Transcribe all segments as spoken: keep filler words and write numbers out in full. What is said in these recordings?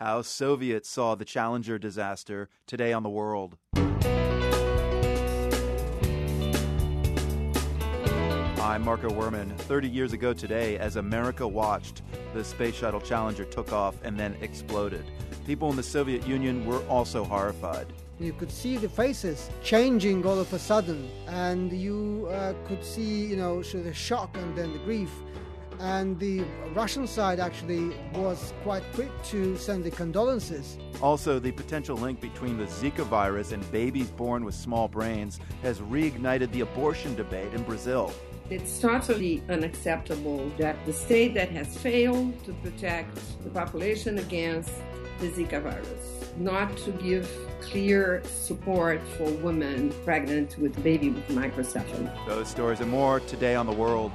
How Soviets saw the Challenger disaster today on The World. I'm Marco Werman. thirty years ago today, as America watched, the space shuttle Challenger took off and then exploded. People in the Soviet Union were also horrified. You could see the faces changing all of a sudden, and you uh, could see, you know, the shock and then the grief. And the Russian side actually was quite quick to send the condolences. Also, the potential link between the Zika virus and babies born with small brains has reignited the abortion debate in Brazil. It's totally unacceptable that the state that has failed to protect the population against the Zika virus, not to give clear support for women pregnant with a baby with microcephaly. Those stories and more today on The World.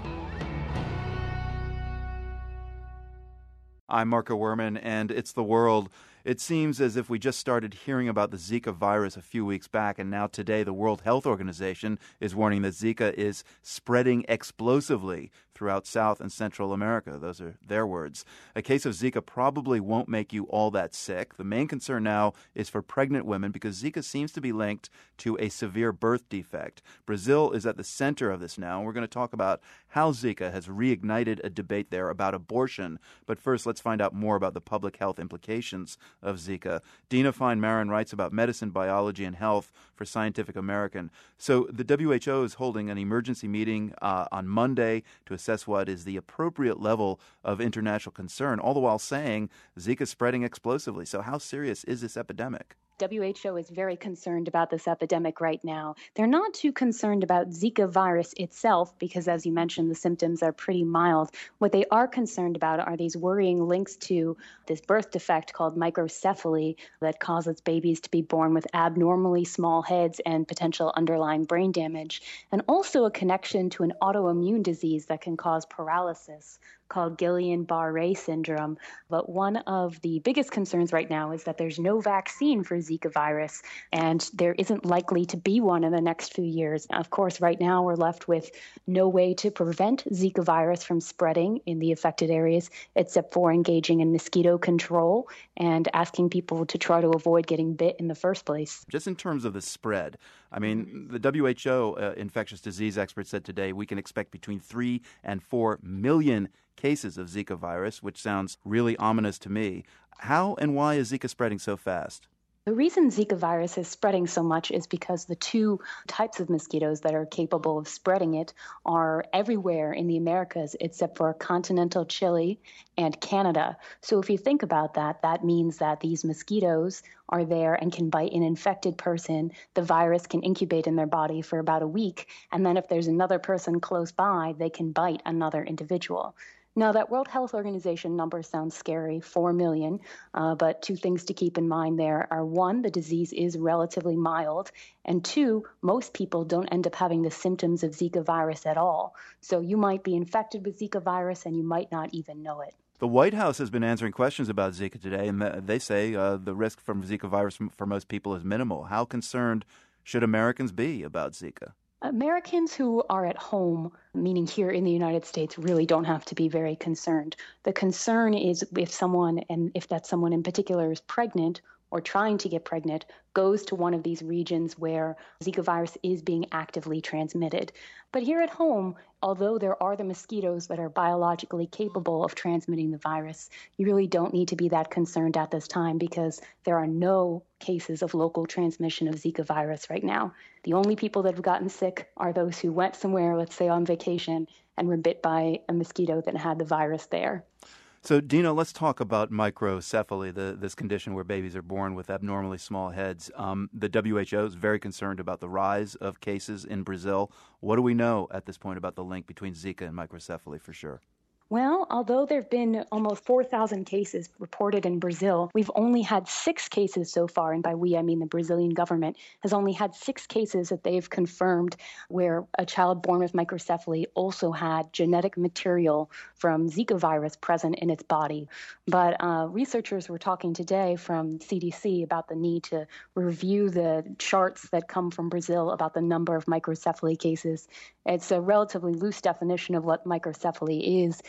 I'm Marco Werman, and it's The World. It seems as if we just started hearing about the Zika virus a few weeks back, and now today the World Health Organization is warning that Zika is spreading explosively throughout South and Central America. Those are their words. A case of Zika probably won't make you all that sick. The main concern now is for pregnant women because Zika seems to be linked to a severe birth defect. Brazil is at the center of this now, and we're going to talk about how Zika has reignited a debate there about abortion. But first, let's find out more about the public health implications of Zika. Dina Fine-Maron writes about medicine, biology, and health for Scientific American. So the W H O is holding an emergency meeting uh, on Monday to assess what is the appropriate level of international concern, all the while saying Zika is spreading explosively. So how serious is this epidemic? W H O is very concerned about this epidemic right now. They're not too concerned about Zika virus itself because, as you mentioned, the symptoms are pretty mild. What they are concerned about are these worrying links to this birth defect called microcephaly that causes babies to be born with abnormally small heads and potential underlying brain damage, and also a connection to an autoimmune disease that can cause paralysis called Guillain-Barré syndrome. But one of the biggest concerns right now is that there's no vaccine for Zika virus, and there isn't likely to be one in the next few years. Of course, right now we're left with no way to prevent Zika virus from spreading in the affected areas except for engaging in mosquito control and asking people to try to avoid getting bit in the first place. Just in terms of the spread, I mean, the W H O uh, infectious disease expert said today we can expect between three and four million cases of Zika virus, which sounds really ominous to me. How and why is Zika spreading so fast? The reason Zika virus is spreading so much is because the two types of mosquitoes that are capable of spreading it are everywhere in the Americas except for continental Chile and Canada. So if you think about that, that means that these mosquitoes are there and can bite an infected person. The virus can incubate in their body for about a week, and then if there's another person close by, they can bite another individual. Now, that World Health Organization number sounds scary, four million, uh, but two things to keep in mind there are, one, the disease is relatively mild, and two, most people don't end up having the symptoms of Zika virus at all. So you might be infected with Zika virus and you might not even know it. The White House has been answering questions about Zika today, and they say uh, the risk from Zika virus for most people is minimal. How concerned should Americans be about Zika? Americans who are at home, meaning here in the United States, really don't have to be very concerned. The concern is if someone, and if that someone in particular is pregnant or trying to get pregnant, goes to one of these regions where Zika virus is being actively transmitted. But here at home, although there are the mosquitoes that are biologically capable of transmitting the virus, you really don't need to be that concerned at this time because there are no cases of local transmission of Zika virus right now. The only people that have gotten sick are those who went somewhere, let's say on vacation, and were bit by a mosquito that had the virus there. So, Dina, let's talk about microcephaly, the, this condition where babies are born with abnormally small heads. Um, the W H O is very concerned about the rise of cases in Brazil. What do we know at this point about the link between Zika and microcephaly for sure? Well, although there have been almost four thousand cases reported in Brazil, we've only had six cases so far, and by we, I mean the Brazilian government has only had six cases that they've confirmed where a child born with microcephaly also had genetic material from Zika virus present in its body. But uh, researchers were talking today from C D C about the need to review the charts that come from Brazil about the number of microcephaly cases. It's a relatively loose definition of what microcephaly is.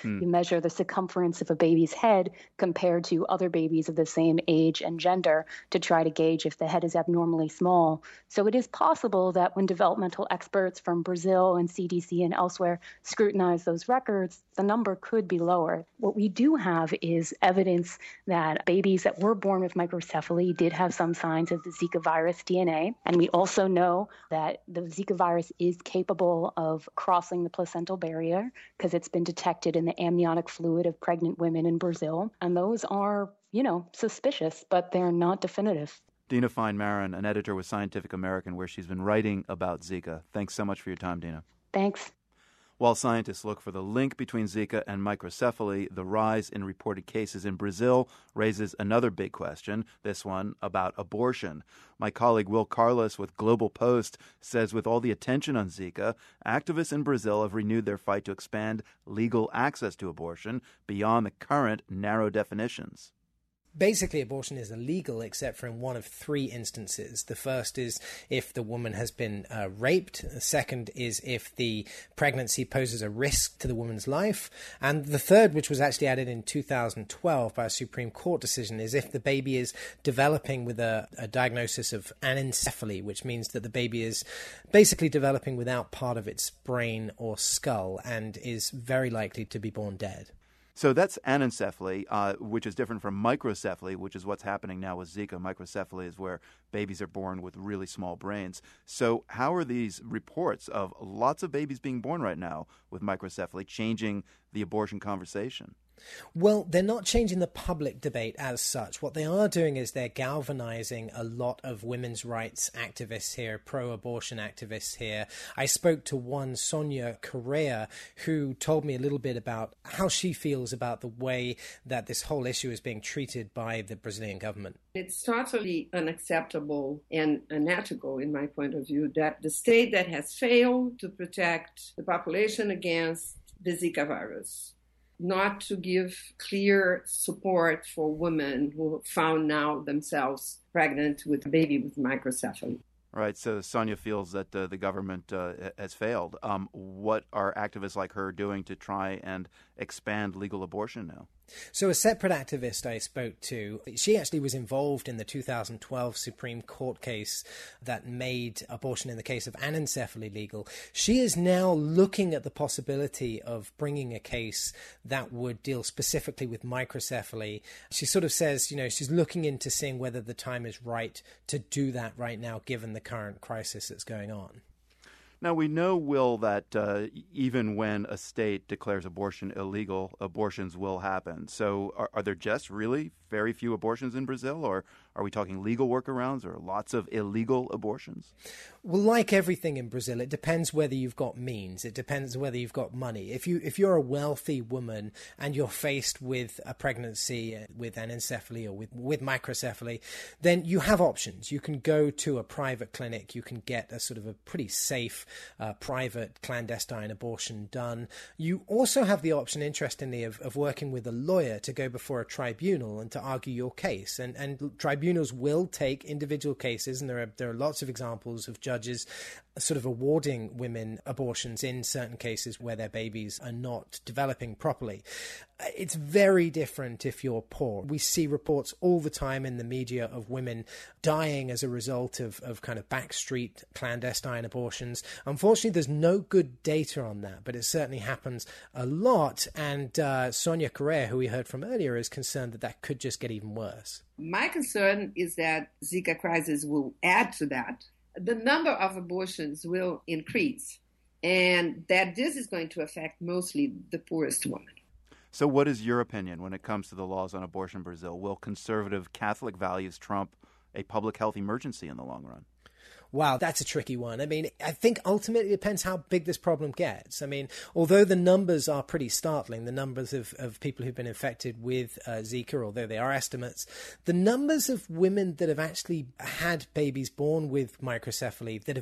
Mm. You measure the circumference of a baby's head compared to other babies of the same age and gender to try to gauge if the head is abnormally small. So it is possible that when developmental experts from Brazil and C D C and elsewhere scrutinize those records, the number could be lower. What we do have is evidence that babies that were born with microcephaly did have some signs of the Zika virus D N A. And we also know that the Zika virus is capable of crossing the placental barrier because it's been detected in the amniotic fluid of pregnant women in Brazil. And those are, you know, suspicious, but they're not definitive. Dina Fine-Maron, an editor with Scientific American, where she's been writing about Zika. Thanks so much for your time, Dina. Thanks. While scientists look for the link between Zika and microcephaly, the rise in reported cases in Brazil raises another big question, this one about abortion. My colleague Will Carlos with Global Post says with all the attention on Zika, activists in Brazil have renewed their fight to expand legal access to abortion beyond the current narrow definitions. Basically, abortion is illegal except for in one of three instances. The first is if the woman has been uh, raped. The second is if the pregnancy poses a risk to the woman's life. And the third, which was actually added in two thousand twelve by a Supreme Court decision, is if the baby is developing with a, a diagnosis of anencephaly, which means that the baby is basically developing without part of its brain or skull and is very likely to be born dead. So that's anencephaly, uh, which is different from microcephaly, which is what's happening now with Zika. Microcephaly is where babies are born with really small brains. So how are these reports of lots of babies being born right now with microcephaly changing the abortion conversation? Well, they're not changing the public debate as such. What they are doing is they're galvanizing a lot of women's rights activists here, pro-abortion activists here. I spoke to one, Sonia Correa, who told me a little bit about how she feels about the way that this whole issue is being treated by the Brazilian government. It's totally unacceptable and unethical, in my point of view, that the state that has failed to protect the population against the Zika virus, not to give clear support for women who found now themselves pregnant with a baby with microcephaly. Right. So Sonia feels that uh, the government uh, has failed. Um, what are activists like her doing to try and expand legal abortion now? So a separate activist I spoke to, she actually was involved in the two thousand twelve Supreme Court case that made abortion in the case of anencephaly legal. She is now looking at the possibility of bringing a case that would deal specifically with microcephaly. She sort of says, you know, she's looking into seeing whether the time is right to do that right now, given the current crisis that's going on. Now, we know, Will, that uh, even when a state declares abortion illegal, abortions will happen. So are, are there just really very few abortions in Brazil, or are we talking legal workarounds or lots of illegal abortions? Well, like everything in Brazil, it depends whether you've got means. It depends whether you've got money. If you if you're a wealthy woman and you're faced with a pregnancy with anencephaly or with, with microcephaly, then you have options. You can go to a private clinic. You can get a sort of a pretty safe uh, private clandestine abortion done. You also have the option, interestingly, of, of working with a lawyer to go before a tribunal and to argue your case. And, and tribunals will take individual cases, and there are there are lots of examples of judges sort of awarding women abortions in certain cases where their babies are not developing properly. It's very different if you're poor. We see reports all the time in the media of women dying as a result of, of kind of backstreet clandestine abortions. Unfortunately, there's no good data on that, but it certainly happens a lot. And uh, Sonia Correa, who we heard from earlier, is concerned that that could just get even worse. My concern is that Zika crisis will add to that. The number of abortions will increase, and that this is going to affect mostly the poorest women. So what is your opinion when it comes to the laws on abortion in Brazil? Will conservative Catholic values trump a public health emergency in the long run? Wow, that's a tricky one. I mean, I think ultimately it depends how big this problem gets. I mean, although the numbers are pretty startling, the numbers of, of people who've been infected with uh, Zika, although they are estimates, the numbers of women that have actually had babies born with microcephaly that have been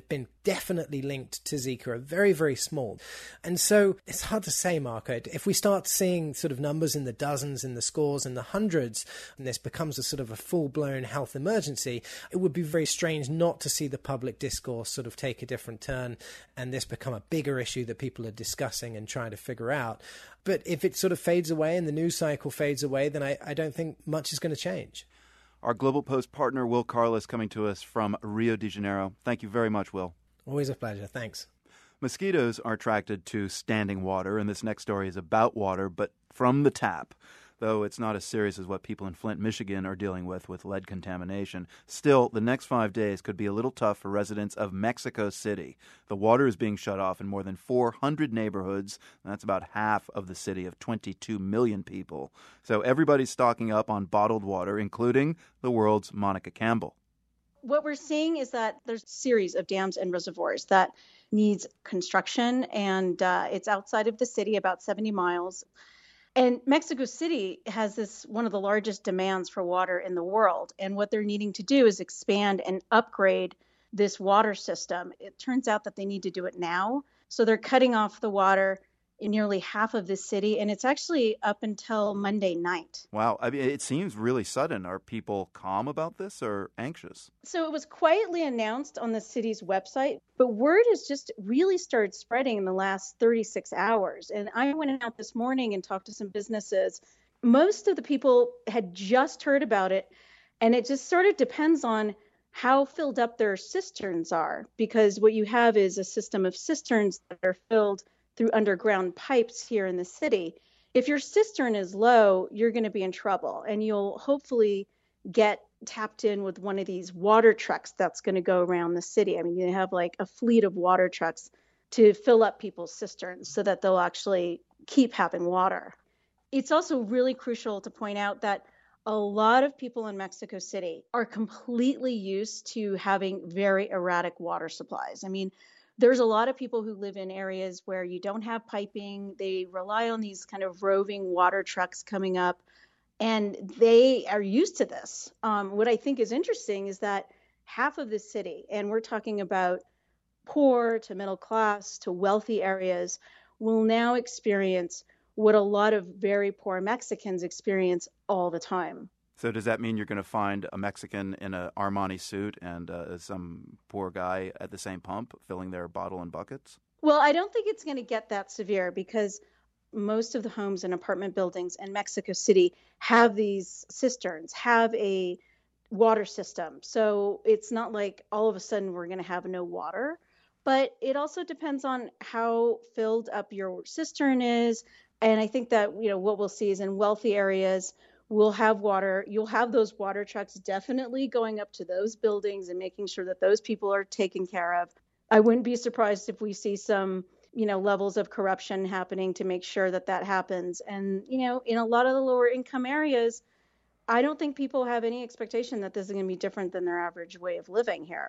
definitely linked to Zika are very, very small. And so it's hard to say, Marco. If we start seeing sort of numbers in the dozens, in the scores, in the hundreds, and this becomes a sort of a full-blown health emergency, it would be very strange not to see the public discourse sort of take a different turn and this become a bigger issue that people are discussing and trying to figure out. But if it sort of fades away and the news cycle fades away, then I, I don't think much is going to change. Our Global Post partner, Will Carless, coming to us from Rio de Janeiro. Thank you very much, Will. Always a pleasure. Thanks. Mosquitoes are attracted to standing water, and this next story is about water, but from the tap. Though it's not as serious as what people in Flint, Michigan are dealing with with lead contamination. Still, the next five days could be a little tough for residents of Mexico City. The water is being shut off in more than four hundred neighborhoods. And that's about half of the city of twenty-two million people. So everybody's stocking up on bottled water, including the world's Monica Campbell. What we're seeing is that there's a series of dams and reservoirs that needs construction, and uh, it's outside of the city, about seventy miles. And Mexico City has this one of the largest demands for water in the world. And what they're needing to do is expand and upgrade this water system. It turns out that they need to do it now. So they're cutting off the water in nearly half of the city. And it's actually up until Monday night. Wow. I mean, it seems really sudden. Are people calm about this or anxious? So it was quietly announced on the city's website, but word has just really started spreading in the last thirty-six hours. And I went out this morning and talked to some businesses. Most of the people had just heard about it, and it just sort of depends on how filled up their cisterns are, because what you have is a system of cisterns that are filled through underground pipes here in the city. If your cistern is low, you're going to be in trouble, and you'll hopefully get tapped in with one of these water trucks that's going to go around the city. I mean, you have like a fleet of water trucks to fill up people's cisterns so that they'll actually keep having water. It's also really crucial to point out that a lot of people in Mexico City are completely used to having very erratic water supplies. I mean, there's a lot of people who live in areas where you don't have piping. They rely on these kind of roving water trucks coming up, and they are used to this. Um, what I think is interesting is that half of the city, and we're talking about poor to middle class to wealthy areas, will now experience what a lot of very poor Mexicans experience all the time. So does that mean you're going to find a Mexican in an Armani suit and uh, some poor guy at the same pump filling their bottle and buckets? Well, I don't think it's going to get that severe, because most of the homes and apartment buildings in Mexico City have these cisterns, have a water system. So it's not like all of a sudden we're going to have no water. But it also depends on how filled up your cistern is. And I think that, you know, what we'll see is in wealthy areas, we'll have water. You'll have those water trucks definitely going up to those buildings and making sure that those people are taken care of. I wouldn't be surprised if we see some, you know, levels of corruption happening to make sure that that happens. And, you know, in a lot of the lower income areas, I don't think people have any expectation that this is going to be different than their average way of living here.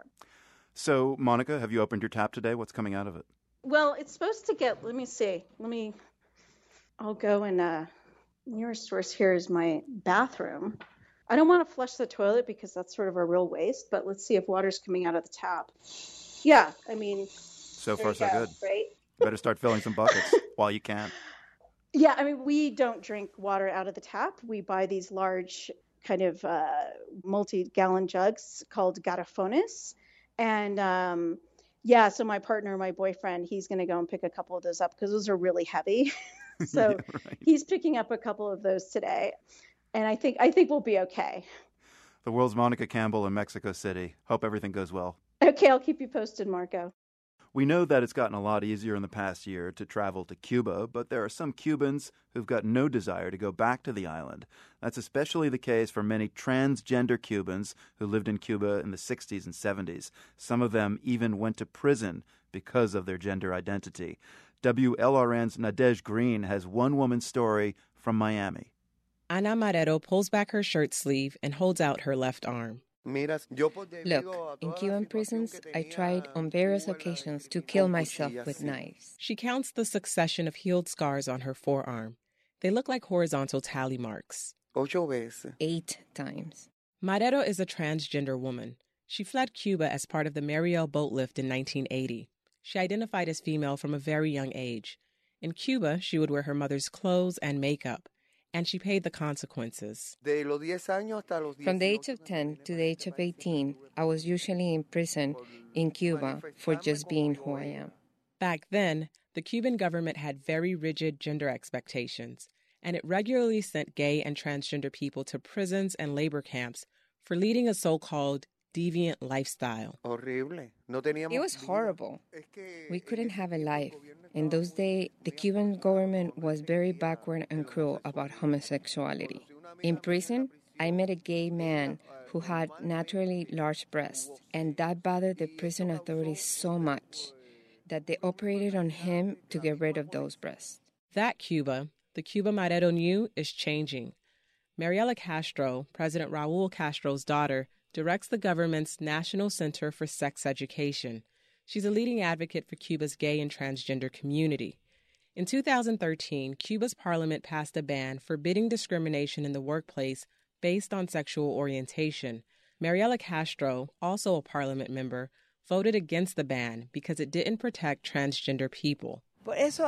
So, Monica, have you opened your tap today? What's coming out of it? Well, it's supposed to get, let me see, let me, I'll go and, uh, nearest source here is my bathroom. I don't want to flush the toilet because that's sort of a real waste, but let's see if water's coming out of the tap. Yeah, I mean, so far so go, good. Right? You better start filling some buckets while you can. Yeah, I mean, we don't drink water out of the tap. We buy these large kind of uh, multi-gallon jugs called garrafones. And um, yeah, so my partner, my boyfriend, he's going to go and pick a couple of those up because those are really heavy. So Yeah, right. He's picking up a couple of those today. And I think I think we'll be okay. The world's Monica Campbell in Mexico City. Hope everything goes well. Okay, I'll keep you posted, Marco. We know that it's gotten a lot easier in the past year to travel to Cuba, but there are some Cubans who've got no desire to go back to the island. That's especially the case for many transgender Cubans who lived in Cuba in the sixties and seventies. Some of them even went to prison because of their gender identity. W L R N's Nadege Green has one woman's story from Miami. Ana Marrero pulls back her shirt sleeve and holds out her left arm. Look, in Cuban prisons, I tried on various occasions to kill myself with knives. She counts the succession of healed scars on her forearm. They look like horizontal tally marks. Eight times. Marrero is a transgender woman. She fled Cuba as part of the Mariel boat lift in nineteen eighty. She identified as female from a very young age. In Cuba, she would wear her mother's clothes and makeup, and she paid the consequences. From the age of ten to the age of eighteen, I was usually in prison in Cuba for just being who I am. Back then, the Cuban government had very rigid gender expectations, and it regularly sent gay and transgender people to prisons and labor camps for leading a so-called deviant lifestyle. It was horrible. We couldn't have a life. In those days, the Cuban government was very backward and cruel about homosexuality. In prison, I met a gay man who had naturally large breasts, and that bothered the prison authorities so much that they operated on him to get rid of those breasts. That Cuba, the Cuba Madero knew, is changing. Mariela Castro, President Raul Castro's daughter, directs the government's National Center for Sex Education. She's a leading advocate for Cuba's gay and transgender community. In two thousand thirteen, Cuba's parliament passed a ban forbidding discrimination in the workplace based on sexual orientation. Mariela Castro, also a parliament member, voted against the ban because it didn't protect transgender people. This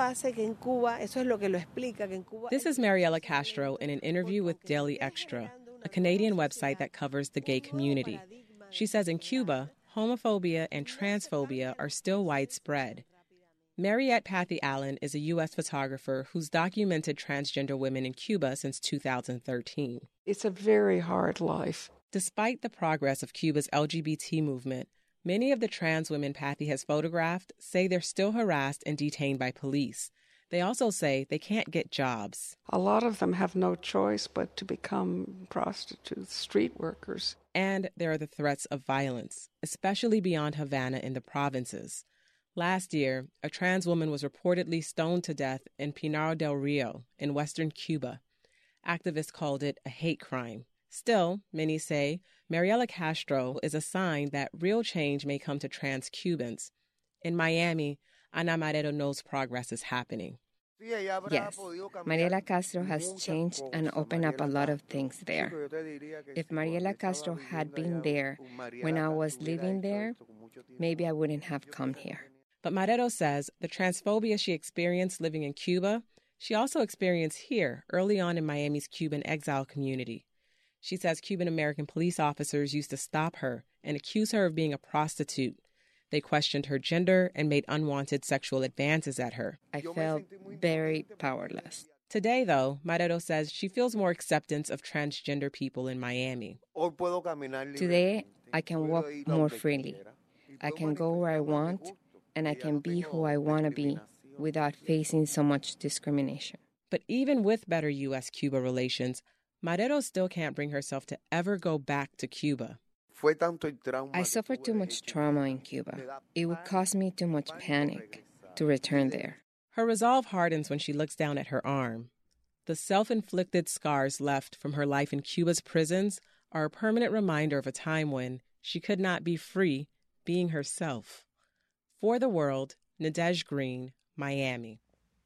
is Mariela Castro in an interview with Daily Extra, a Canadian website that covers the gay community. She says in Cuba, homophobia and transphobia are still widespread. Mariette Pathy Allen is a U S photographer who's documented transgender women in Cuba since two thousand thirteen. It's a very hard life. Despite the progress of Cuba's L G B T movement, many of the trans women Pathy has photographed say they're still harassed and detained by police. They also say they can't get jobs. A lot of them have no choice but to become prostitutes, street workers. And there are the threats of violence, especially beyond Havana in the provinces. Last year, a trans woman was reportedly stoned to death in Pinar del Rio in western Cuba. Activists called it a hate crime. Still, many say, Mariela Castro is a sign that real change may come to trans Cubans. In Miami, Ana Madero knows progress is happening. Yes, Mariela Castro has changed and opened up a lot of things there. If Mariela Castro had been there when I was living there, maybe I wouldn't have come here. But Madero says the transphobia she experienced living in Cuba, she also experienced here early on in Miami's Cuban exile community. She says Cuban-American police officers used to stop her and accuse her of being a prostitute. They questioned her gender and made unwanted sexual advances at her. I felt very powerless. Today, though, Madero says she feels more acceptance of transgender people in Miami. Today, I can walk more freely. I can go where I want, and I can be who I want to be without facing so much discrimination. But even with better U S Cuba relations, Madero still can't bring herself to ever go back to Cuba. I suffered too much trauma in Cuba. It would cause me too much panic to return there. Her resolve hardens when she looks down at her arm. The self-inflicted scars left from her life in Cuba's prisons are a permanent reminder of a time when she could not be free being herself. For the World, Nadege Green, Miami.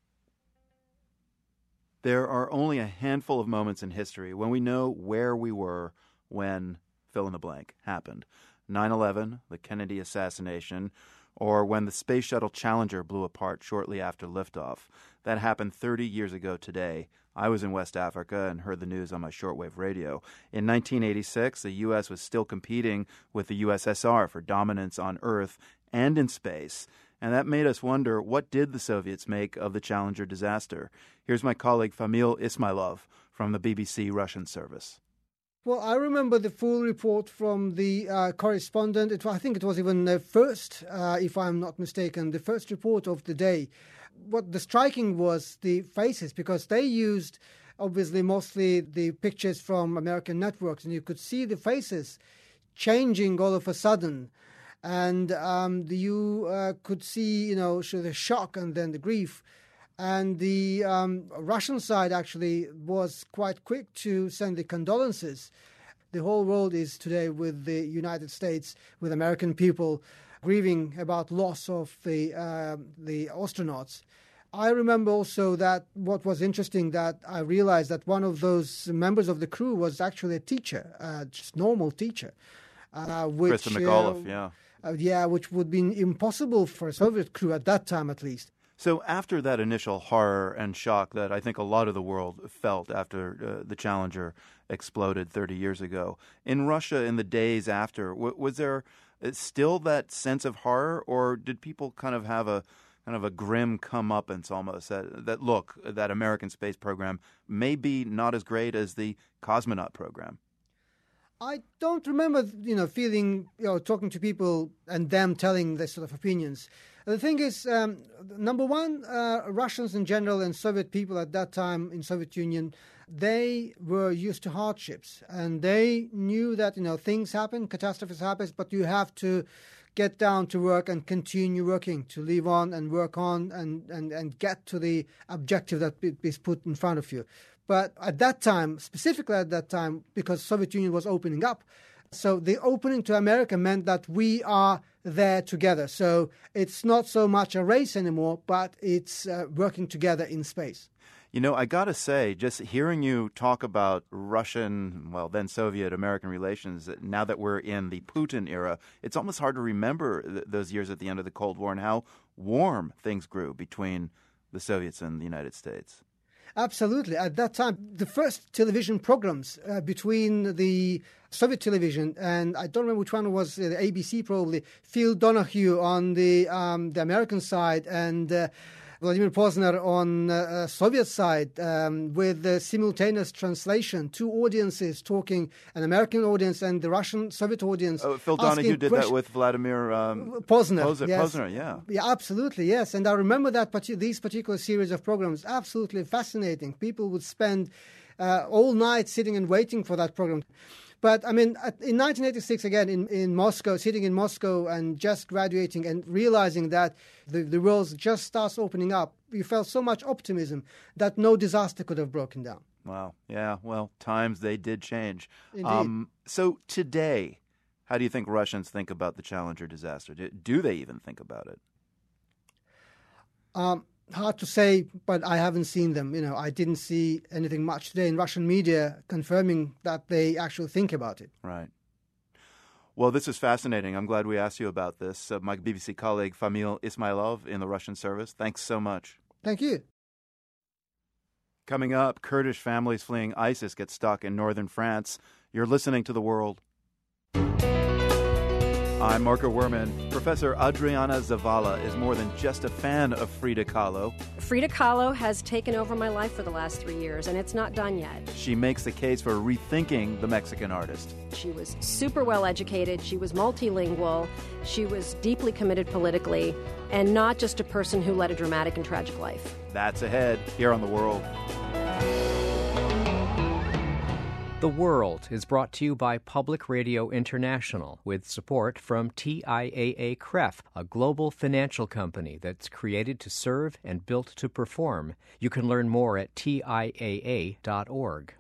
There are only a handful of moments in history when we know where we were when fill in the blank happened. nine eleven, the Kennedy assassination, or when the Space Shuttle Challenger blew apart shortly after liftoff. That happened thirty years ago today. I was in West Africa and heard the news on my shortwave radio. In nineteen eighty-six, the U S was still competing with the U S S R for dominance on Earth and in space. And that made us wonder, what did the Soviets make of the Challenger disaster? Here's my colleague Famil Ismailov from the B B C Russian service. Well, I remember the full report from the uh, correspondent. It, I think it was even the first, uh, if I'm not mistaken, the first report of the day. What the striking was the faces, because they used, obviously, mostly the pictures from American networks, and you could see the faces changing all of a sudden. And um, the, you uh, could see, you know, the shock and then the grief. And the um, Russian side actually was quite quick to send the condolences. The whole world is today with the United States, with American people grieving about loss of the uh, the astronauts. I remember also that what was interesting, that I realized that one of those members of the crew was actually a teacher, a just normal teacher. uh, which Krista McAuliffe, uh, yeah. Uh, yeah, which would be impossible for a Soviet crew at that time, at least. So after that initial horror and shock that I think a lot of the world felt after uh, the Challenger exploded thirty years ago, in Russia in the days after, w- was there still that sense of horror, or did people kind of have a kind of a grim comeuppance almost that, that look, that American space program may be not as great as the cosmonaut program? I don't remember, you know, feeling, you know, talking to people and them telling their sort of opinions. The thing is, um, number one, uh, Russians in general and Soviet people at that time in Soviet Union, they were used to hardships, and they knew that, you know, things happen, catastrophes happen, but you have to get down to work and continue working, to live on and work on and, and, and get to the objective that is put in front of you. But at that time, specifically at that time, because Soviet Union was opening up, so the opening to America meant that we are there together. So it's not so much a race anymore, but it's uh, working together in space. You know, I got to say, just hearing you talk about Russian, well, then Soviet-American relations, now that we're in the Putin era, it's almost hard to remember th- those years at the end of the Cold War and how warm things grew between the Soviets and the United States. Absolutely. At that time, the first television programs uh, between the Soviet television and I don't remember which one was, uh, the A B C probably, Phil Donahue on the um, the American side and uh, Vladimir Posner on uh, uh, Soviet side um, with the simultaneous translation, two audiences talking, an American audience and the Russian Soviet audience. Oh, Phil Donahue did that with Vladimir um, Posner. Posner, yes. Posner, yeah. Yeah, absolutely, yes. And I remember that partic- these particular series of programs, absolutely fascinating. People would spend uh, all night sitting and waiting for that program. But, I mean, in nineteen eighty-six, again, in, in Moscow, sitting in Moscow and just graduating and realizing that the, the world just starts opening up, you felt so much optimism that no disaster could have broken down. Wow. Yeah, well, times they did change. Indeed. Um, so today, how do you think Russians think about the Challenger disaster? Do, do they even think about it? Um, hard to say, but I haven't seen them. You know, I didn't see anything much today in Russian media confirming that they actually think about it. Right. Well, this is fascinating. I'm glad we asked you about this. Uh, my B B C colleague, Famil Ismailov, in the Russian service. Thanks so much. Thank you. Coming up, Kurdish families fleeing ISIS get stuck in northern France. You're listening to The World. I'm Marco Werman. Professor Adriana Zavala is more than just a fan of Frida Kahlo. Frida Kahlo has taken over my life for the last three years, and it's not done yet. She makes the case for rethinking the Mexican artist. She was super well educated, she was multilingual, she was deeply committed politically, and not just a person who led a dramatic and tragic life. That's ahead here on The World. The World is brought to you by Public Radio International with support from T I A A C R E F, a global financial company that's created to serve and built to perform. You can learn more at T I A A dot org.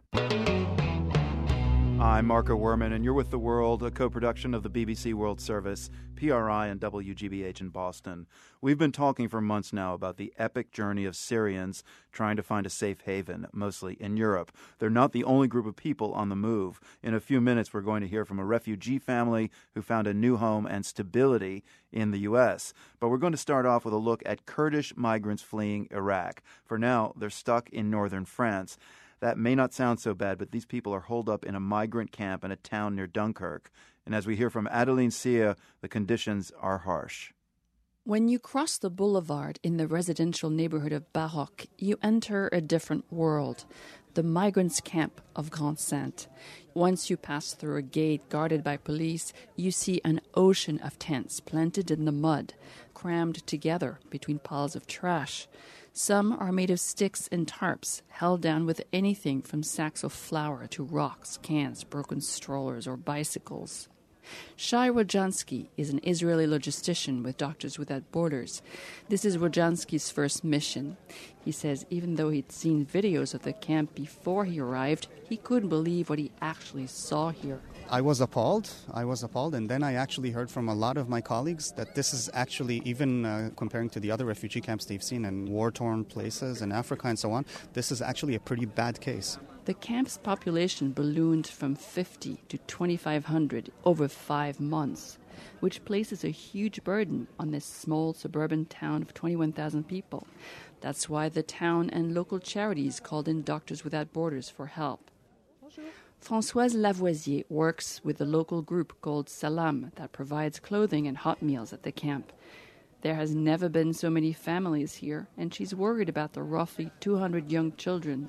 I'm Marco Werman, and you're with The World, a co-production of the B B C World Service, P R I, and W G B H in Boston. We've been talking for months now about the epic journey of Syrians trying to find a safe haven, mostly in Europe. They're not the only group of people on the move. In a few minutes, we're going to hear from a refugee family who found a new home and stability in the U S. But we're going to start off with a look at Kurdish migrants fleeing Iraq. For now, they're stuck in northern France. That may not sound so bad, but these people are holed up in a migrant camp in a town near Dunkirk. And as we hear from Adeline Sia, the conditions are harsh. When you cross the boulevard in the residential neighborhood of Baroque, you enter a different world, the migrants' camp of Grande Sainte. Once you pass through a gate guarded by police, you see an ocean of tents planted in the mud, crammed together between piles of trash. Some are made of sticks and tarps, held down with anything from sacks of flour to rocks, cans, broken strollers, or bicycles. Shai Rodjansky is an Israeli logistician with Doctors Without Borders. This is Rodjansky's first mission. He says even though he'd seen videos of the camp before he arrived, he couldn't believe what he actually saw here. I was appalled. I was appalled. And then I actually heard from a lot of my colleagues that this is actually, even uh, comparing to the other refugee camps they've seen in war-torn places in Africa and so on, this is actually a pretty bad case. The camp's population ballooned from fifty to twenty-five hundred over five months, which places a huge burden on this small suburban town of twenty-one thousand people. That's why the town and local charities called in Doctors Without Borders for help. Françoise Lavoisier works with the local group called Salam that provides clothing and hot meals at the camp. There has never been so many families here, and she's worried about the roughly two hundred young children.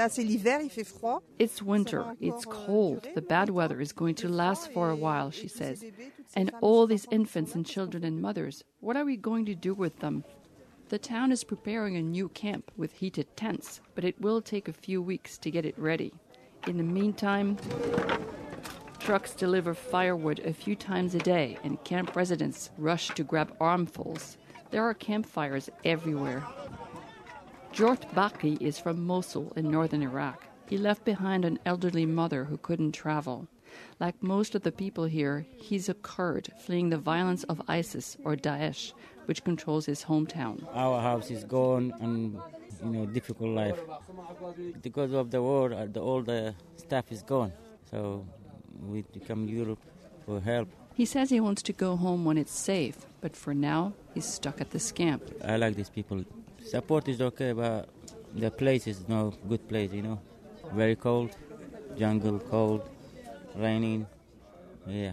It's winter, it's cold, the bad weather is going to last for a while, she says. And all these infants and children and mothers, what are we going to do with them? The town is preparing a new camp with heated tents, but it will take a few weeks to get it ready. In the meantime, trucks deliver firewood a few times a day, and camp residents rush to grab armfuls. There are campfires everywhere. Jort Baki is from Mosul in northern Iraq. He left behind an elderly mother who couldn't travel. Like most of the people here, he's a Kurd fleeing the violence of ISIS or Daesh, which controls his hometown. Our house is gone and, you know, difficult life. Because of the war, the, all the stuff is gone. So we come to Europe for help. He says he wants to go home when it's safe, but for now, he's stuck at this camp. I like these people. Support is okay, but the place is no good place, you know. Very cold, jungle cold, raining, yeah.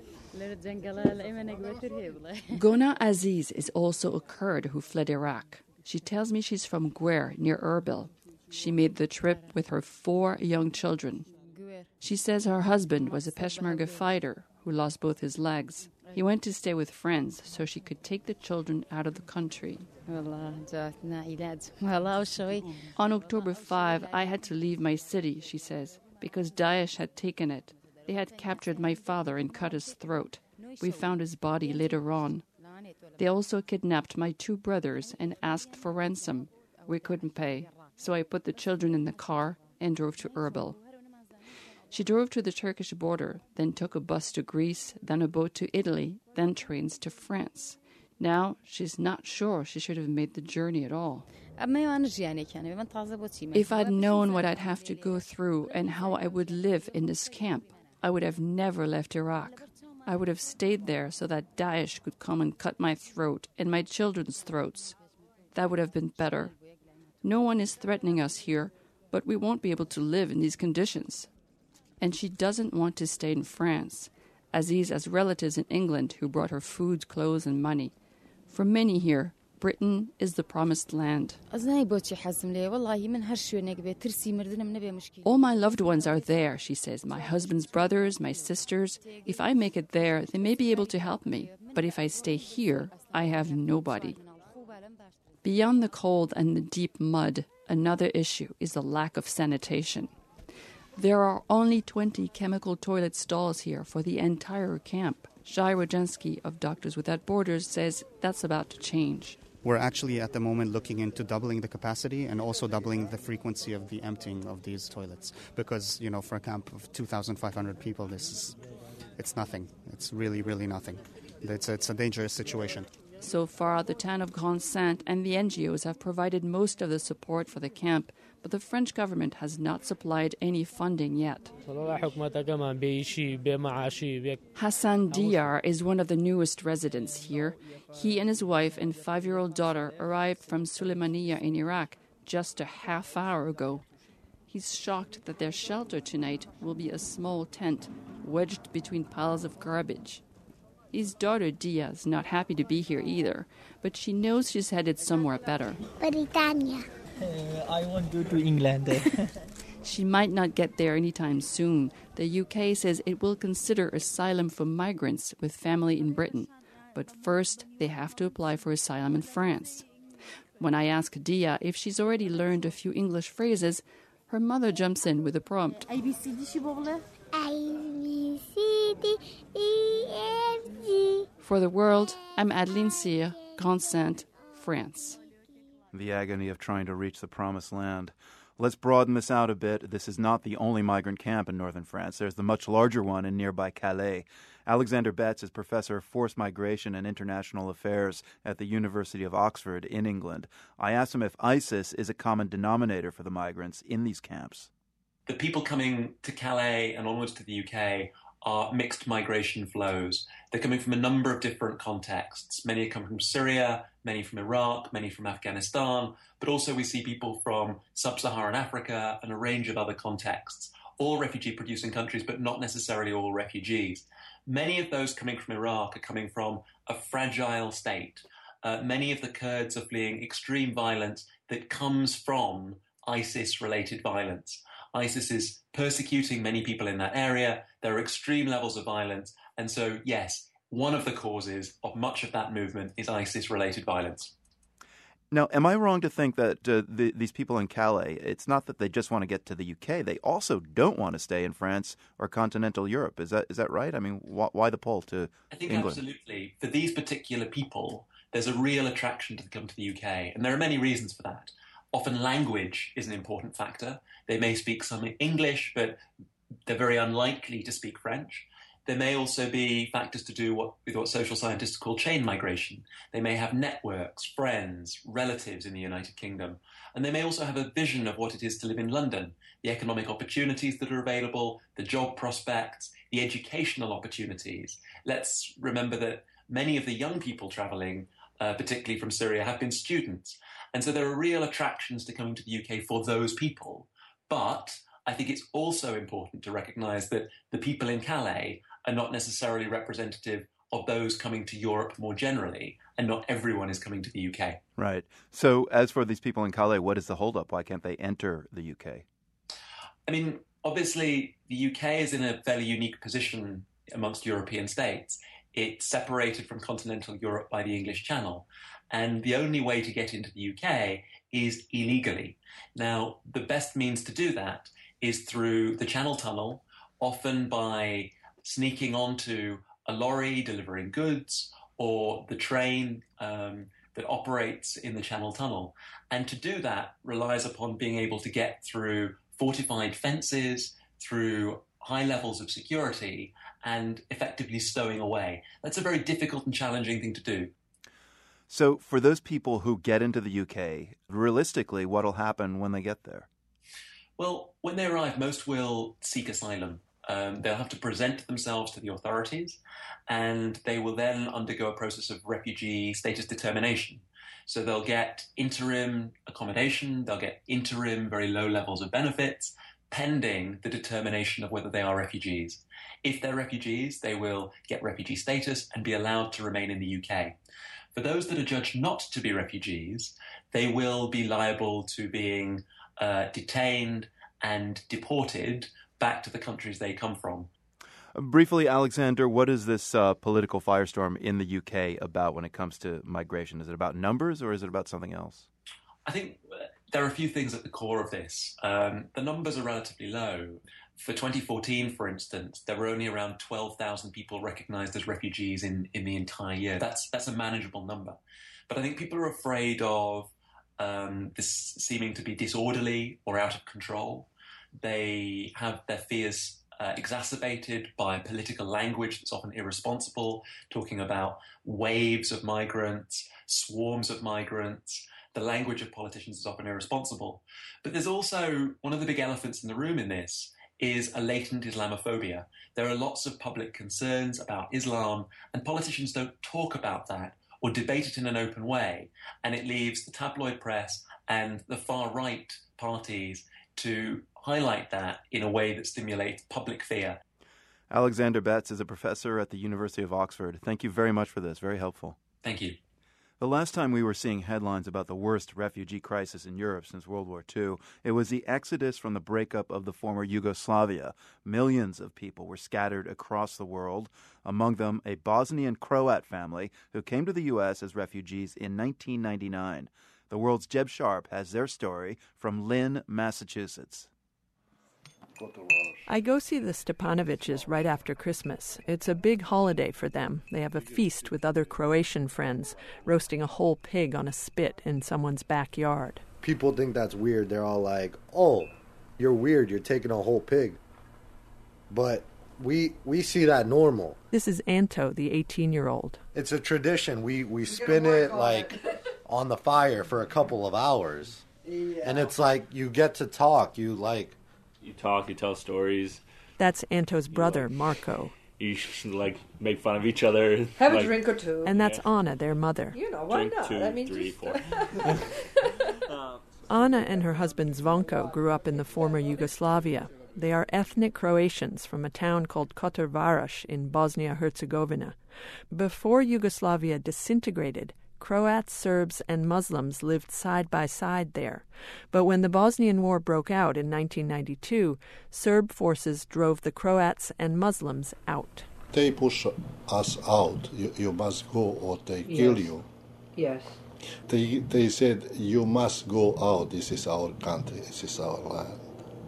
Gona Aziz is also a Kurd who fled Iraq. She tells me she's from Guer, near Erbil. She made the trip with her four young children. She says her husband was a Peshmerga fighter who lost both his legs. He went to stay with friends so she could take the children out of the country. On October fifth, I had to leave my city, she says, because Daesh had taken it. They had captured my father and cut his throat. We found his body later on. They also kidnapped my two brothers and asked for ransom. We couldn't pay, so I put the children in the car and drove to Erbil. She drove to the Turkish border, then took a bus to Greece, then a boat to Italy, then trains to France. Now she's not sure she should have made the journey at all. If I'd known what I'd have to go through and how I would live in this camp, I would have never left Iraq. I would have stayed there so that Daesh could come and cut my throat and my children's throats. That would have been better. No one is threatening us here, but we won't be able to live in these conditions. And she doesn't want to stay in France. Aziz has relatives in England who brought her food, clothes, and money. For many here, Britain is the promised land. All my loved ones are there, she says, my husband's brothers, my sisters. If I make it there, they may be able to help me. But if I stay here, I have nobody. Beyond the cold and the deep mud, another issue is the lack of sanitation. There are only twenty chemical toilet stalls here for the entire camp. Shai Rojansky of Doctors Without Borders says that's about to change. We're actually at the moment looking into doubling the capacity and also doubling the frequency of the emptying of these toilets. Because, you know, for a camp of two thousand five hundred people, this is, it's nothing. It's really, really nothing. It's, it's a dangerous situation. So far, the town of Grande-Sainte and the N G Os have provided most of the support for the camp, but the French government has not supplied any funding yet. Hassan Diyar is one of the newest residents here. He and his wife and five-year-old daughter arrived from Suleimaniya in Iraq just a half hour ago. He's shocked that their shelter tonight will be a small tent wedged between piles of garbage. His daughter Dia is not happy to be here either, but she knows she's headed somewhere better. Britannia. Uh, I won't go to England. She might not get there anytime soon. The U K says it will consider asylum for migrants with family in Britain. But first, they have to apply for asylum in France. When I ask Dia if she's already learned a few English phrases, her mother jumps in with a prompt. A, B, C, D, E, F, G. For the world, I'm Adeline Cyr, Grande-Sainte, France. The agony of trying to reach the promised land. Let's broaden this out a bit. This is not the only migrant camp in northern France. There's the much larger one in nearby Calais. Alexander Betts is professor of forced migration and international affairs at the University of Oxford in England. I asked him if ISIS is a common denominator for the migrants in these camps. the people coming to Calais and onwards to the U K are mixed migration flows. They're coming from a number of different contexts. Many come from Syria, many from Iraq, many from Afghanistan, but also we see people from sub-Saharan Africa and a range of other contexts, all refugee-producing countries, but not necessarily all refugees. Many of those coming from Iraq are coming from a fragile state. Uh, many of the Kurds are fleeing extreme violence that comes from ISIS-related violence. ISIS is persecuting many people in that area. There are extreme levels of violence. And so, yes, one of the causes of much of that movement is ISIS-related violence. Now, am I wrong to think that uh, the, these people in Calais, it's not that they just want to get to the U K, they also don't want to stay in France or continental Europe. Is that is that right? I mean, wh- why the pull to I think England? Absolutely. For these particular people, there's a real attraction to come to the U K, and there are many reasons for that. Often language is an important factor. They may speak some English, but they're very unlikely to speak French. There may also be factors to do what, with what social scientists call chain migration. They may have networks, friends, relatives in the United Kingdom. And they may also have a vision of what it is to live in London, the economic opportunities that are available, the job prospects, the educational opportunities. Let's remember that many of the young people travelling, uh, particularly from Syria, have been students. And so there are real attractions to coming to the U K for those people. But I think it's also important to recognise that the people in Calais are not necessarily representative of those coming to Europe more generally, and not everyone is coming to the U K. Right. So as for these people in Calais, what is the holdup? Why can't they enter the U K? I mean, obviously, the U K is in a fairly unique position amongst European states. It's separated from continental Europe by the English Channel. And the only way to get into the U K is illegally. Now, the best means to do that is through the Channel Tunnel, often by sneaking onto a lorry delivering goods or the train um, that operates in the Channel Tunnel. And to do that relies upon being able to get through fortified fences, through high levels of security, and effectively stowing away. That's a very difficult and challenging thing to do. So for those people who get into the U K, realistically, what will happen when they get there? Well, when they arrive, most will seek asylum. Um, they'll have to present themselves to the authorities, and they will then undergo a process of refugee status determination. So they'll get interim accommodation, they'll get interim very low levels of benefits, pending the determination of whether they are refugees. If they're refugees, they will get refugee status and be allowed to remain in the U K. For those that are judged not to be refugees, they will be liable to being uh, detained and deported back to the countries they come from. Briefly, Alexander, what is this uh, political firestorm in the U K about when it comes to migration? Is it about numbers or is it about something else? I think there are a few things at the core of this. Um, the numbers are relatively low. For twenty fourteen, for instance, there were only around twelve thousand people recognised as refugees in, in the entire year. That's that's a manageable number. But I think people are afraid of um, this seeming to be disorderly or out of control. They have their fears uh, exacerbated by political language that's often irresponsible, talking about waves of migrants, swarms of migrants. The language of politicians is often irresponsible. But there's also one of the big elephants in the room in this is a latent Islamophobia. There are lots of public concerns about Islam, and politicians don't talk about that or debate it in an open way. And it leaves the tabloid press and the far-right parties to highlight that in a way that stimulates public fear. Alexander Betts is a professor at the University of Oxford. Thank you very much for this. Very helpful. Thank you. The last time we were seeing headlines about the worst refugee crisis in Europe since World War Two, it was the exodus from the breakup of the former Yugoslavia. Millions of people were scattered across the world, among them a Bosnian Croat family who came to the U S as refugees in nineteen ninety-nine. The World's Jeb Sharp has their story from Lynn, Massachusetts. I go see the Stepanoviches right after Christmas. It's a big holiday for them. They have a feast with other Croatian friends, roasting a whole pig on a spit in someone's backyard. People think that's weird. They're all like, oh, you're weird, you're taking a whole pig. But we we see that normal. This is Anto, the eighteen-year-old. It's a tradition. We, we spin it like on the fire for a couple of hours. Yeah. And it's like you get to talk. You like... You talk, you tell stories. That's Anto's brother, Marco. You should, like, make fun of each other. Have like, a drink or two. And that's yeah. Anna, their mother. You know, why drink not? Two, I mean, three, just... four. Anna and her husband Zvonko grew up in the former Yugoslavia. They are ethnic Croatians from a town called Kotor Varoš in Bosnia-Herzegovina. Before Yugoslavia disintegrated, Croats, Serbs, and Muslims lived side by side there. But when the Bosnian War broke out in nineteen ninety-two, Serb forces drove the Croats and Muslims out. They push us out. You, you must go or they kill yes. you. Yes. They, they said, you must go out. This is our country. This is our land.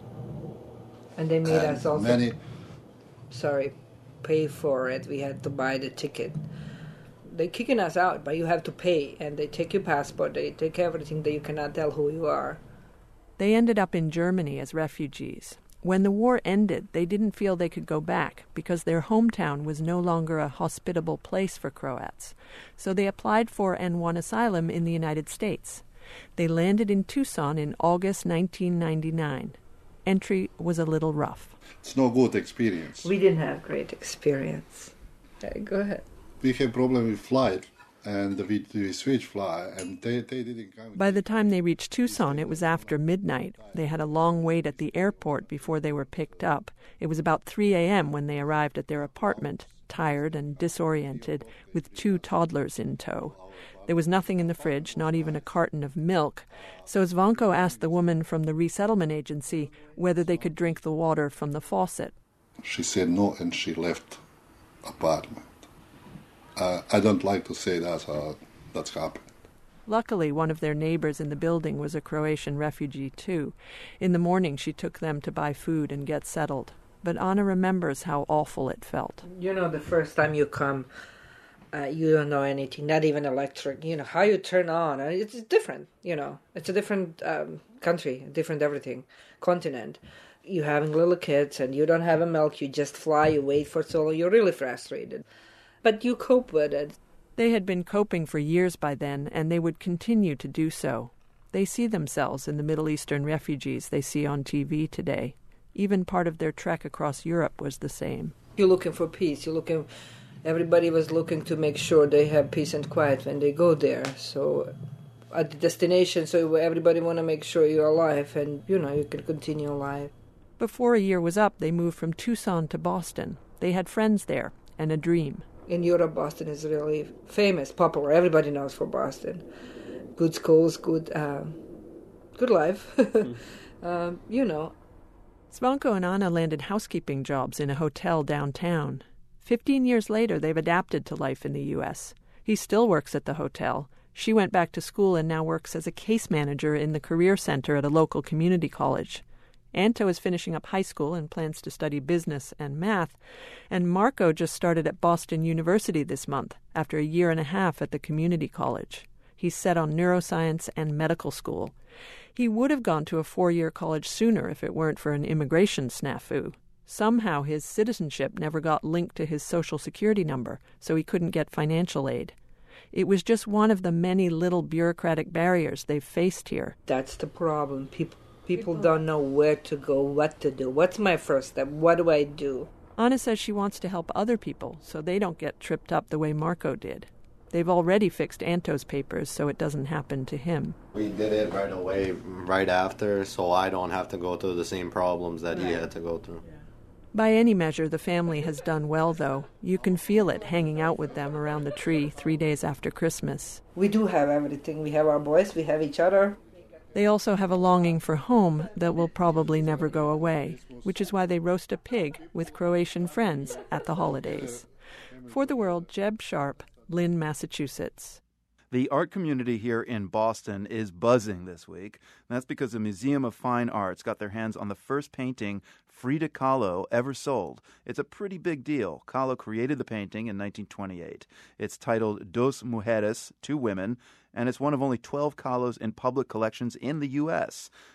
And they made and us also, many, sorry, pay for it. We had to buy the ticket. They're kicking us out, but you have to pay. And they take your passport. They take everything that you cannot tell who you are. They ended up in Germany as refugees. When the war ended, they didn't feel they could go back because their hometown was no longer a hospitable place for Croats. So they applied for and won asylum in the United States. They landed in Tucson in August nineteen ninety-nine. Entry was a little rough. It's no good experience. We didn't have great experience. Okay, go ahead. We had problem with flight, and we, we switched fly, and they, they didn't come. By the time they reached Tucson, it was after midnight. They had a long wait at the airport before they were picked up. It was about three a.m. when they arrived at their apartment, tired and disoriented, with two toddlers in tow. There was nothing in the fridge, not even a carton of milk. So Zvonko asked the woman from the resettlement agency whether they could drink the water from the faucet. She said no, and she left apartment. Uh, I don't like to say that uh, that's happened. Luckily, one of their neighbors in the building was a Croatian refugee, too. In the morning, she took them to buy food and get settled. But Anna remembers how awful it felt. You know, the first time you come, uh, you don't know anything, not even electric. You know, how you turn on, it's different, you know. It's a different um, country, different everything, continent. You having little kids and you don't have a milk, you just fly, you wait for so long, you're really frustrated. But you cope with it. They had been coping for years by then, and they would continue to do so. They see themselves in the Middle Eastern refugees they see on T V today. Even part of their trek across Europe was the same. You're looking for peace. You're looking. Everybody was looking to make sure they have peace and quiet when they go there. So at the destination, so everybody want to make sure you're alive and, you know, you can continue life. Before a year was up, they moved from Tucson to Boston. They had friends there and a dream. In Europe, Boston is really famous, popular. Everybody knows for Boston. Good schools, good, uh, good life. mm. um, you know. Zvonko and Anna landed housekeeping jobs in a hotel downtown. Fifteen years later, they've adapted to life in the U S. He still works at the hotel. She went back to school and now works as a case manager in the career center at a local community college. Anto is finishing up high school and plans to study business and math. And Marco just started at Boston University this month after a year and a half at the community college. He's set on neuroscience and medical school. He would have gone to a four-year college sooner if it weren't for an immigration snafu. Somehow his citizenship never got linked to his Social Security number, so he couldn't get financial aid. It was just one of the many little bureaucratic barriers they've faced here. That's the problem. People People don't know where to go, what to do. What's my first step? What do I do? Anna says she wants to help other people so they don't get tripped up the way Marco did. They've already fixed Anto's papers so it doesn't happen to him. We did it right away, right after, so I don't have to go through the same problems that he had to go through. By any measure, the family has done well, though. You can feel it hanging out with them around the tree three days after Christmas. We do have everything. We have our boys, we have each other. They also have a longing for home that will probably never go away, which is why they roast a pig with Croatian friends at the holidays. For the World, Jeb Sharp, Lynn, Massachusetts. The art community here in Boston is buzzing this week. And that's because the Museum of Fine Arts got their hands on the first painting Frida Kahlo ever sold. It's a pretty big deal. Kahlo created the painting in nineteen twenty-eight. It's titled Dos Mujeres, Two Women, and it's one of only twelve Kahlos in public collections in the U S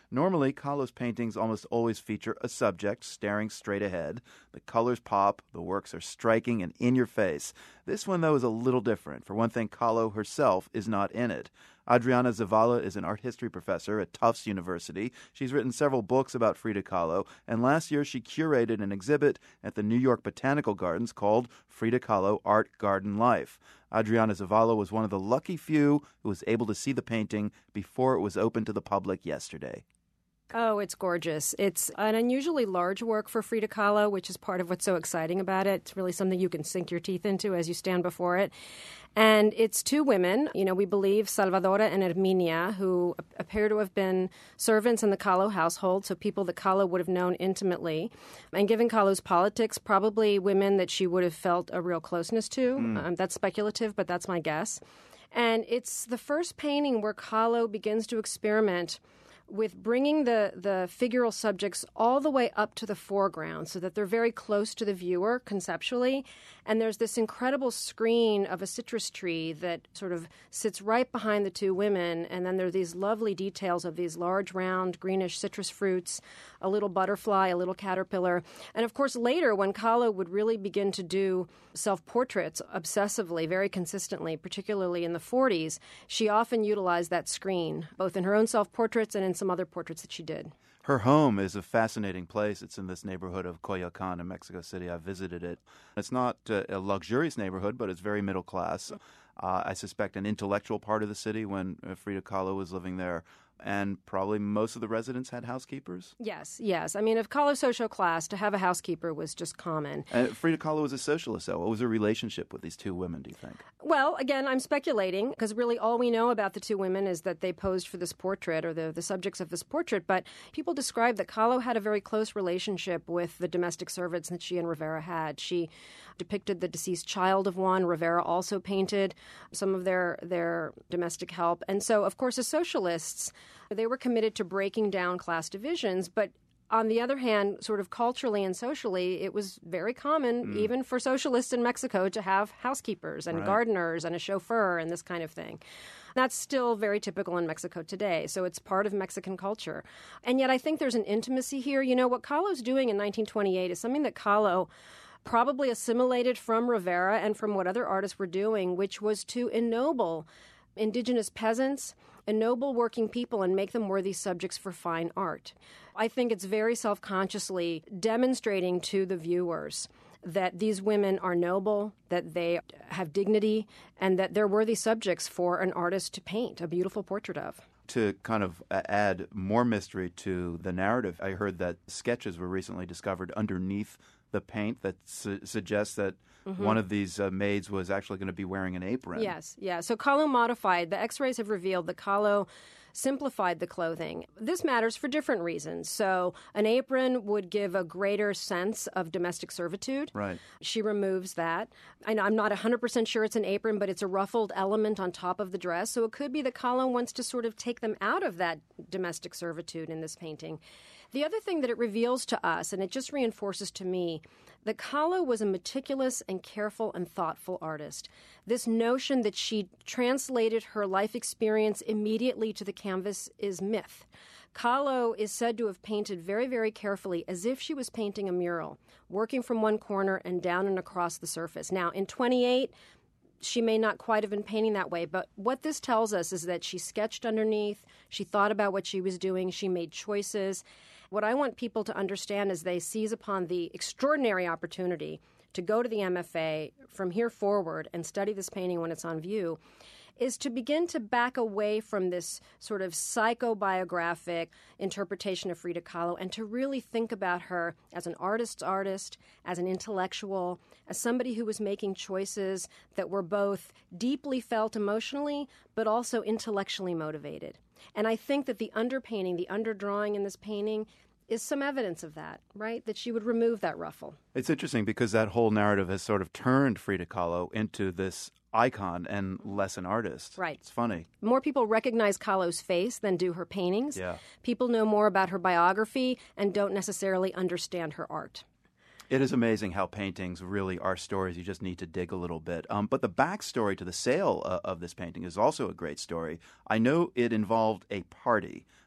Normally, Kahlo's paintings almost always feature a subject staring straight ahead. The colors pop, the works are striking and in your face. This one, though, is a little different. For one thing, Kahlo herself is not in it. Adriana Zavala is an art history professor at Tufts University. She's written several books about Frida Kahlo, and last year she curated an exhibit at the New York Botanical Gardens called Frida Kahlo Art Garden Life. Adriana Zavala was one of the lucky few who was able to see the painting before it was open to the public yesterday. Oh, it's gorgeous. It's an unusually large work for Frida Kahlo, which is part of what's so exciting about it. It's really something you can sink your teeth into as you stand before it. And it's two women, you know, we believe Salvadora and Herminia, who appear to have been servants in the Kahlo household, so people that Kahlo would have known intimately. And given Kahlo's politics, probably women that she would have felt a real closeness to. Mm. Um, that's speculative, but that's my guess. And it's the first painting where Kahlo begins to experiment with bringing the, the figural subjects all the way up to the foreground so that they're very close to the viewer conceptually. And there's this incredible screen of a citrus tree that sort of sits right behind the two women. And then there are these lovely details of these large, round, greenish citrus fruits, a little butterfly, a little caterpillar. And of course, later, when Kahlo would really begin to do self-portraits obsessively, very consistently, particularly in the forties, she often utilized that screen, both in her own self-portraits and in some other portraits that she did. Her home is a fascinating place. It's in this neighborhood of Coyoacan in Mexico City. I visited it. It's not uh, a luxurious neighborhood, but it's very middle class. Uh, I suspect an intellectual part of the city when uh, Frida Kahlo was living there. And probably most of the residents had housekeepers? Yes, yes. I mean, of Kahlo's social class, to have a housekeeper was just common. Uh, Frida Kahlo was a socialist, though. What was her relationship with these two women, do you think? Well, again, I'm speculating, because really all we know about the two women is that they posed for this portrait, or the, the subjects of this portrait. But people describe that Kahlo had a very close relationship with the domestic servants that she and Rivera had. She depicted the deceased child of one. Rivera also painted some of their, their domestic help. And so, of course, as socialists, they were committed to breaking down class divisions, but on the other hand, sort of culturally and socially, it was very common, mm. even for socialists in Mexico, to have housekeepers and right. gardeners and a chauffeur and this kind of thing. That's still very typical in Mexico today, so it's part of Mexican culture. And yet I think there's an intimacy here. You know, what Kahlo's doing in nineteen twenty-eight is something that Kahlo probably assimilated from Rivera and from what other artists were doing, which was to ennoble indigenous peasants, ennoble working people, and make them worthy subjects for fine art. I think it's very self-consciously demonstrating to the viewers that these women are noble, that they have dignity, and that they're worthy subjects for an artist to paint a beautiful portrait of. To kind of add more mystery to the narrative, I heard that sketches were recently discovered underneath the paint that su- suggests that mm-hmm. one of these uh, maids was actually going to be wearing an apron. Yes, yeah. So Kahlo modified. The X-rays have revealed that Kahlo simplified the clothing. This matters for different reasons. So an apron would give a greater sense of domestic servitude. Right. She removes that. I know, I'm not one hundred percent sure it's an apron, but it's a ruffled element on top of the dress. So it could be that Kahlo wants to sort of take them out of that domestic servitude in this painting. The other thing that it reveals to us, and it just reinforces to me, that Kahlo was a meticulous and careful and thoughtful artist. This notion that she translated her life experience immediately to the canvas is myth. Kahlo is said to have painted very, very carefully, as if she was painting a mural, working from one corner and down and across the surface. Now, in twenty-eight, she may not quite have been painting that way, but what this tells us is that she sketched underneath, she thought about what she was doing, she made choices. What I want people to understand as they seize upon the extraordinary opportunity to go to the M F A from here forward and study this painting when it's on view is to begin to back away from this sort of psychobiographic interpretation of Frida Kahlo and to really think about her as an artist's artist, as an intellectual, as somebody who was making choices that were both deeply felt emotionally but also intellectually motivated. And I think that the underpainting, the underdrawing in this painting is some evidence of that, right? That she would remove that ruffle. It's interesting because that whole narrative has sort of turned Frida Kahlo into this icon and less an artist. Right. It's funny. More people recognize Kahlo's face than do her paintings. Yeah. People know more about her biography and don't necessarily understand her art. It is amazing how paintings really are stories. You just need to dig a little bit. Um, but the backstory to the sale uh, of this painting is also a great story. I know it involved a party.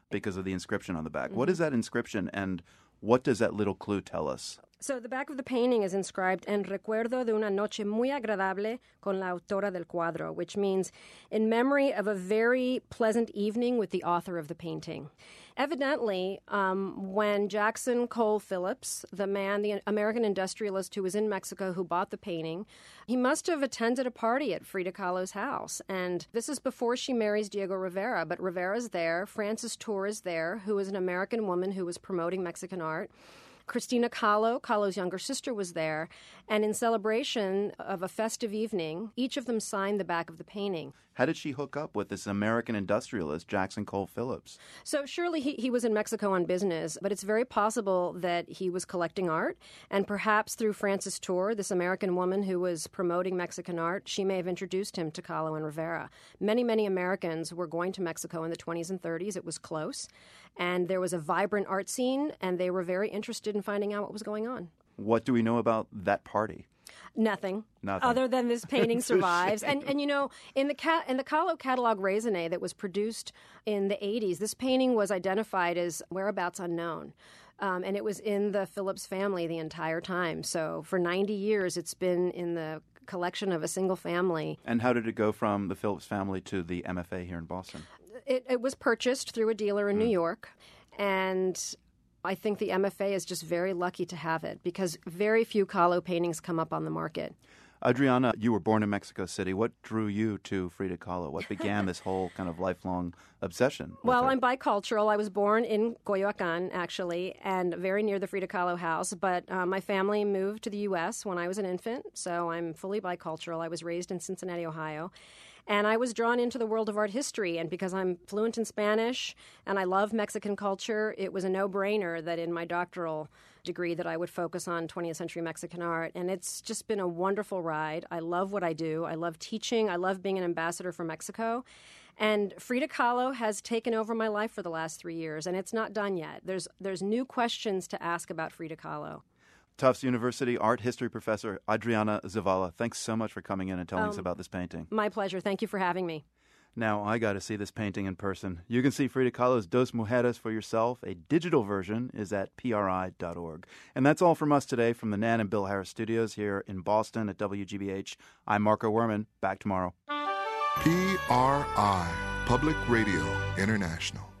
because of the inscription on the back. Mm-hmm. What is that inscription, and what does that little clue tell us? So the back of the painting is inscribed "En recuerdo de una noche muy agradable con la autora del cuadro," which means in memory of a very pleasant evening with the author of the painting. Evidently, um, when Jackson Cole Phillips, the man, the American industrialist who was in Mexico who bought the painting, he must have attended a party at Frida Kahlo's house. And this is before she marries Diego Rivera, but Rivera's there. Frances Tour is there, who is an American woman who was promoting Mexican art. Christina Kahlo, Kahlo's younger sister, was there, and in celebration of a festive evening, each of them signed the back of the painting. How did she hook up with this American industrialist, Jackson Cole Phillips? So surely he, he was in Mexico on business, but it's very possible that he was collecting art, and perhaps through Frances Tour, this American woman who was promoting Mexican art, she may have introduced him to Kahlo and Rivera. Many, many Americans were going to Mexico in the twenties and thirties. It was close, and there was a vibrant art scene, and they were very interested in finding out what was going on. What do we know about that party? Nothing. Nothing. Other than this painting survives. And and you know, in the ca- in the Kahlo catalog raisonné that was produced in the eighties, this painting was identified as whereabouts unknown. Um, and it was in the Phillips family the entire time. So for ninety years, it's been in the collection of a single family. And how did it go from the Phillips family to the M F A here in Boston? It, it was purchased through a dealer in Mm. New York. And I think the M F A is just very lucky to have it because very few Kahlo paintings come up on the market. Adriana, you were born in Mexico City. What drew you to Frida Kahlo? What began this whole kind of lifelong obsession? Well, I'm bicultural. I was born in Coyoacan, actually, and very near the Frida Kahlo house. But uh, my family moved to the U S when I was an infant, so I'm fully bicultural. I was raised in Cincinnati, Ohio. And I was drawn into the world of art history, and because I'm fluent in Spanish and I love Mexican culture, it was a no-brainer that in my doctoral degree that I would focus on twentieth century Mexican art. And it's just been a wonderful ride. I love what I do. I love teaching. I love being an ambassador for Mexico. And Frida Kahlo has taken over my life for the last three years, and it's not done yet. There's, there's new questions to ask about Frida Kahlo. Tufts University art history professor Adriana Zavala, thanks so much for coming in and telling Um, us about this painting. My pleasure. Thank you for having me. Now, I got to see this painting in person. You can see Frida Kahlo's Dos Mujeres for yourself. A digital version is at P R I dot org. And that's all from us today from the Nan and Bill Harris studios here in Boston at W G B H. I'm Marco Werman. Back tomorrow. P R I, Public Radio International.